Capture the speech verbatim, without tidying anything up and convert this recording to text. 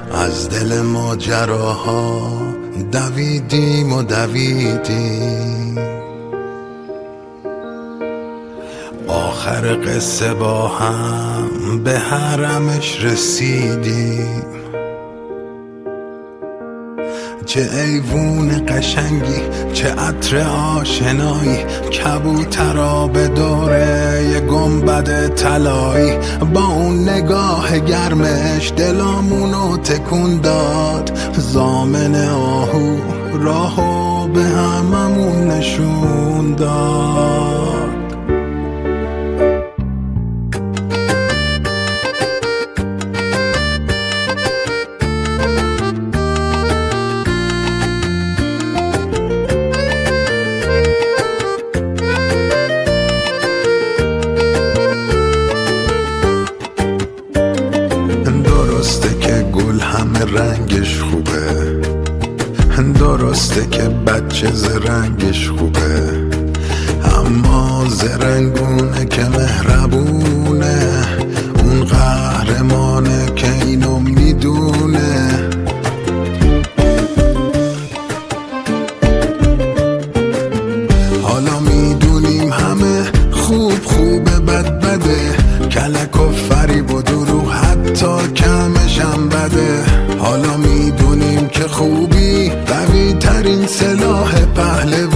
از دل ماجراها دویدیم و دویدیم، آخر قصه با هم به حرمش رسیدیم. چه ایوون قشنگی، چه عطر آشنایی، کبوترا به دوره یه گنبد طلایی. با اون نگاه گرمش دلامونو تکون داد، ضامن آهو راهو به هممون نشون داد. درسته که گل همه رنگش خوبه، درسته که بچه زرنگش خوبه، اما زرنگونه که مهربونه، اون قهرمانه که اینو میدونه. حالا میدونیم همه خوب خوبه بد بده، کلک و فریب و دروغ حتی کمش هم بده. حالا میدونیم که خوبی قوی ترین سلاح پهلوانه.